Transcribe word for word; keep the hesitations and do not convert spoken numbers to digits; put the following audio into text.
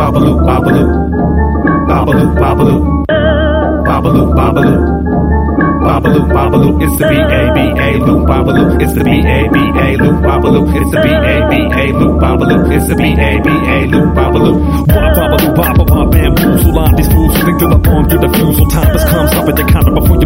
Babaloo, babaloo, babaloo, babaloo, babaloo, babaloo. Babaloo, babaloo, it's the B A B A loop, babaloo, it's the B A B A loop, babaloo, it's the B A B A loop, babaloo, it's the B A B A loop, babaloo. Why babaloo, baba, baba, bamboozle on these fools who think they're the pawn through the fusel. Time has come, stop at the counter before you